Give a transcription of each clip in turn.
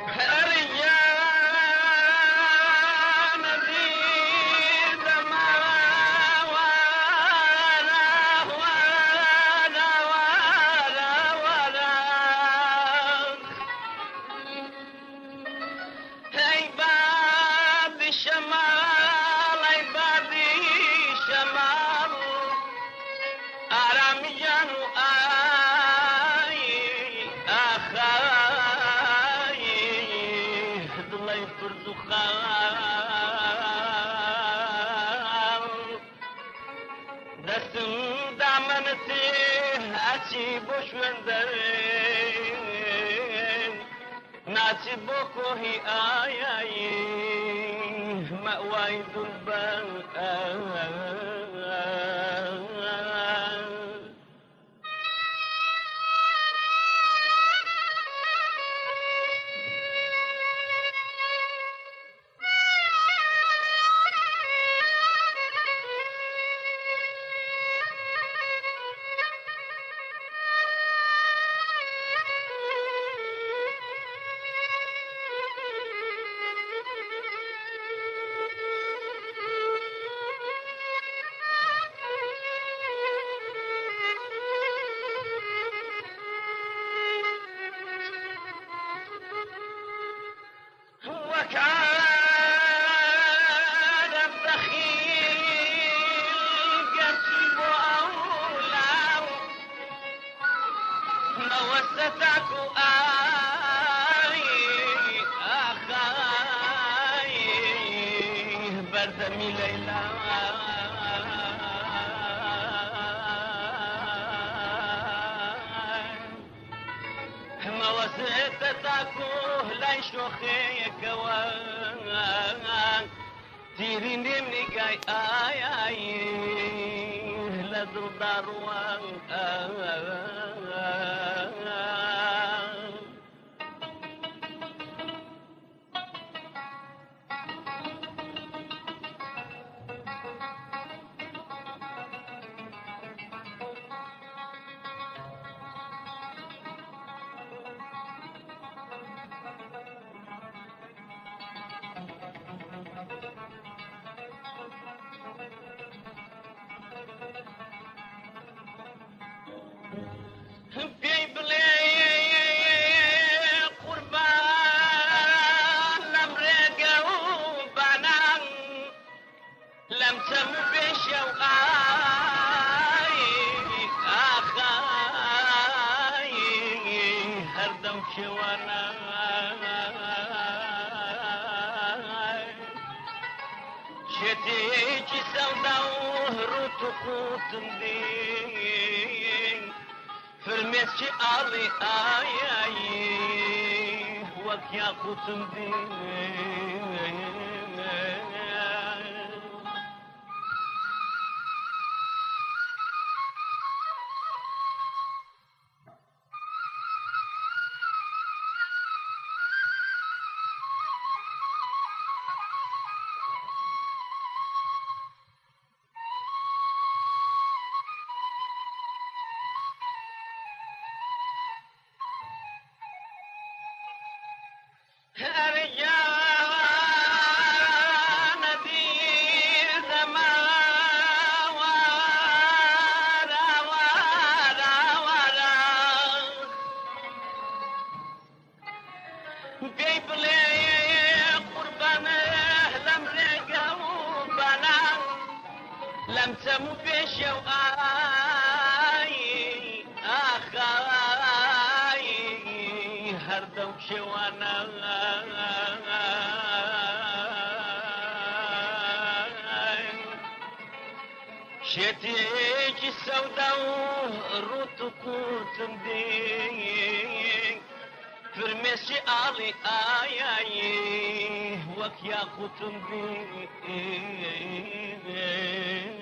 دستم دامنتي أشي بوشوندر ناسي بوكو هي آي مأواي دلبان بردمي ليلى ما وسطتكو لا شوخي كوان تيري نمني جاي آي لا درداروان لم تم بشوقاي أخاي هردم شوانا شتيج سودا وهرتكو تمدين فرمسي علي آي وكيا تمدين لم تمت بشوقاي أخاي هردم شوانا شتيج السودا وروتكو تمدين فرمسي علي آي وكيا تمدين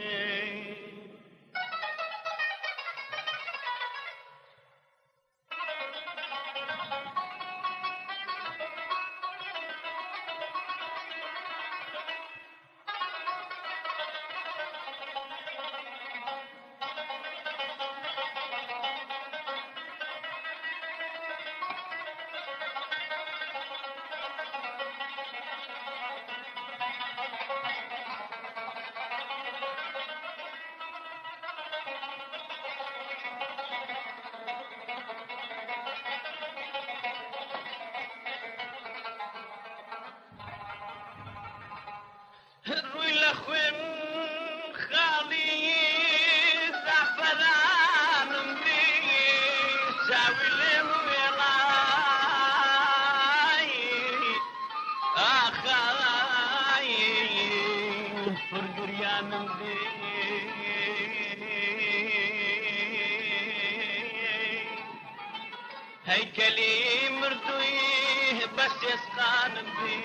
ڕووی لە خوێن خاڵی زەعفەرانم بی چاوی لێم وێڵای ئاخای پڕگریانم بی هەیکەلی مردووی بەس ئێسقانم بی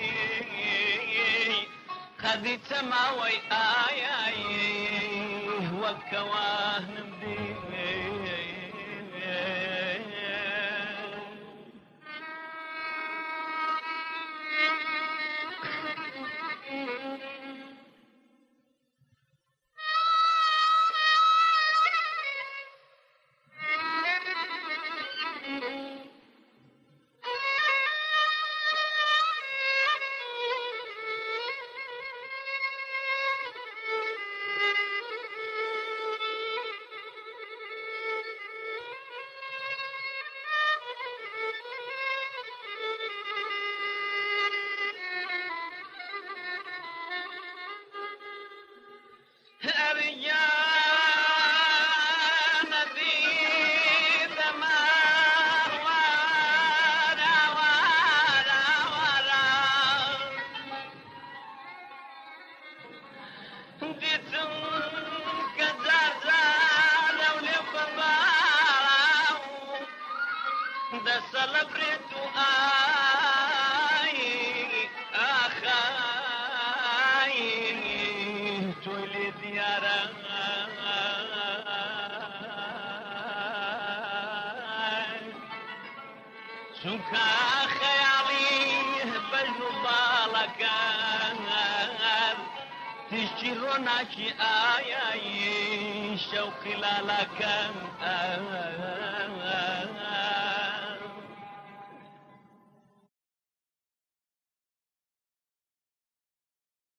قەدی چەماوەی ئایایی وەکەوانم بی دەسەلەبرێت و ئای ئاخای تۆی لێ دیارە چونکە خەیاڵی بەژن و باڵەکان تشتی ڕۆناکی ئایایی شەوقی لالاکان